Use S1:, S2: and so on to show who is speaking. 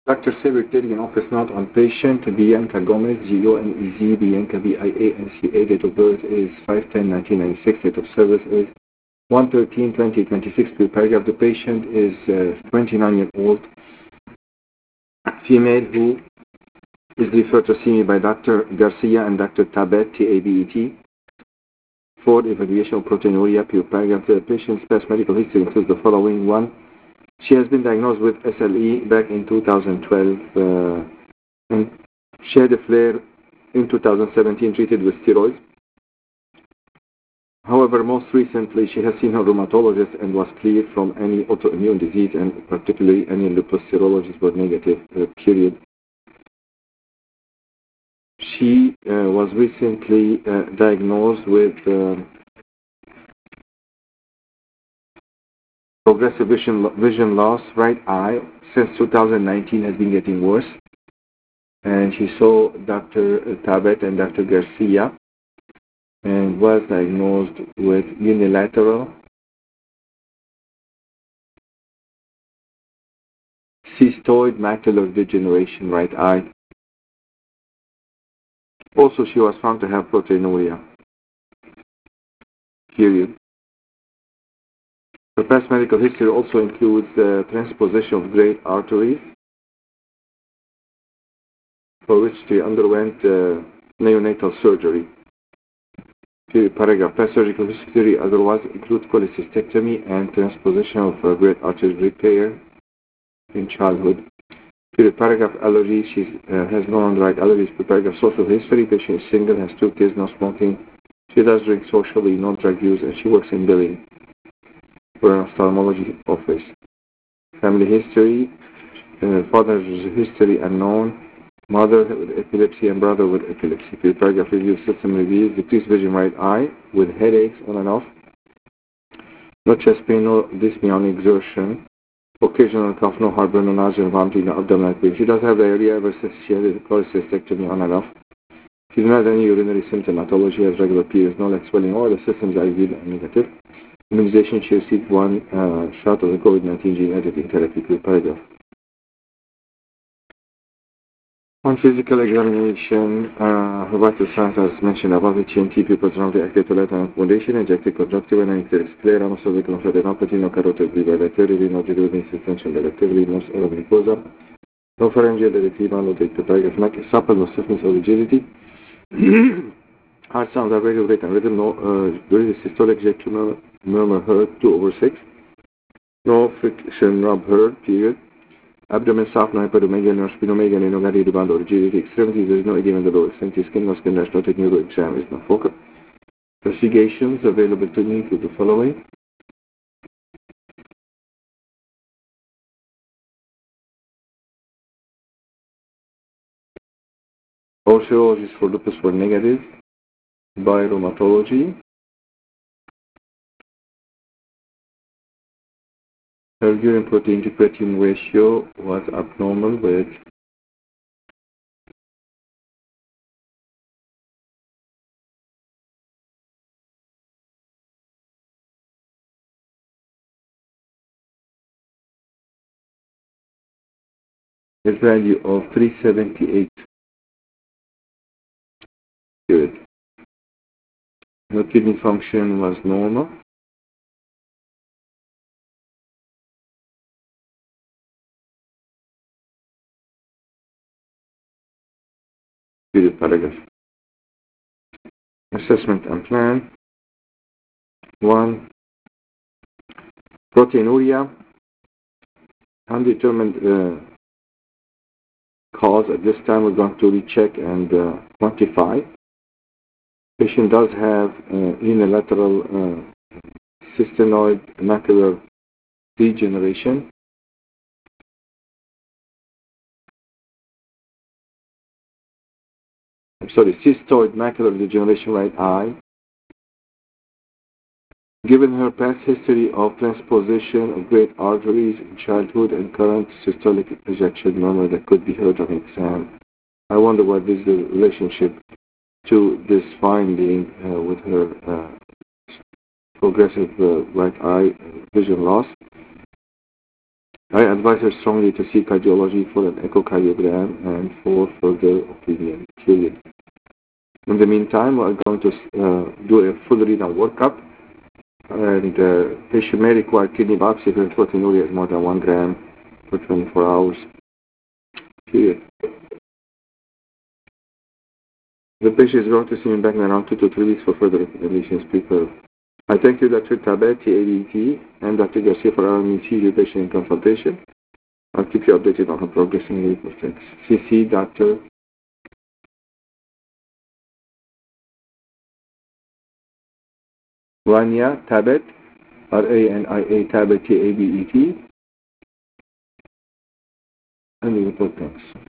S1: Dr. Saber taking office note on patient Bianca Gomez, GOMEZ, Bianca BIANCA, date of birth is 5/10/1996, date of service is 1/13/2026. Paragraph, the patient is 29-year-old female who is referred to see me by Dr. Garcia and Dr. Tabet, TABET, for evaluation of proteinuria. Paragraph, the patient's past medical history includes the following. 1. She has been diagnosed with SLE back in 2012 and she had a flare in 2017 treated with steroids. However, most recently she has seen her rheumatologist and was cleared from any autoimmune disease, and particularly any lupus serologies were negative, period. She was recently diagnosed with progressive vision loss, right eye, since 2019 has been getting worse. And she saw Dr. Tabet and Dr. Garcia and was diagnosed with unilateral cystoid macular degeneration, right eye. Also, she was found to have proteinuria, period. Her past medical history also includes transposition of great arteries, for which she underwent neonatal surgery. Paragraph, past surgical history otherwise includes cholecystectomy and transposition of great artery repair in childhood. Paragraph, allergies, she has no underlying allergies. Paragraph, social history, patient is single, has 2 kids, no smoking. She does drink socially, no drug use, and she works in billing for an ophthalmology office. Family history, father's history unknown, mother with epilepsy and brother with epilepsy. Paragraph, review system reviews, decreased vision right eye with headaches on and off, no chest pain, no dyspnea on exertion, occasional cough, no heartburn, no nausea, vomiting, no abdominal pain. She does have diarrhea ever since she had a cholecystectomy on and off. She does not have any urinary symptomatology, has regular periods, no leg swelling. All the systems are negative. Immunization, she received 1 shot of the COVID-19 gene editing therapy. Paragraph. On physical examination, her vital signs as mentioned above, HNT, pupils roundly active to light and accommodation, injected conjunctiva, icteric sclera, no cervical lymphadenopathy, no carotid bilaterally, no jugular suspension bilaterally, no mucosa, no pharyngeal erythema, no date. Paragraph, neck is supple, no stiffness or rigidity. Heart sounds are very rate and rhythm, no systolic ejection murmur heard, 2/6. No friction rub heard, period. Abdomen soft, no hepatomegaly, no splenomegaly, no rebound or rigidity. Extremities, there is no edema in the lower extremity. Skin, no skin rash, no technical exam is not focal. Investigations available to me include the following. All serologies for lupus were negative by rheumatology. Her urine protein to creatinine ratio was abnormal with a value of 378. Good. Her kidney function was normal. Period. Paragraph. Assessment and plan. 1. Proteinuria. Undetermined cause at this time. We're going to recheck and quantify. Patient does have unilateral cystoid macular degeneration. Cystoid macular degeneration, right eye. Given her past history of transposition of great arteries in childhood and current systolic ejection murmur that could be heard on exam, I wonder what is the relationship to this finding with her progressive right eye vision loss. I advise her strongly to see cardiology for an echocardiogram and for further opinion, period. In the meantime, we're going to do a full renal workup, and patient may require kidney biopsy if her proteinuria is more than 1 gram for 24 hours, period. The patient is going to see me back in around 2 to 3 weeks for further recommendations. Prepare. I thank you, Dr. Tabet, TABT, and Dr. Garcia for allowing me to see your patient in consultation. I'll keep you updated on her progress in the report. Thanks. CC, Dr. Rania Tabet, RANIA Tabet, TABET, and the report. Thanks.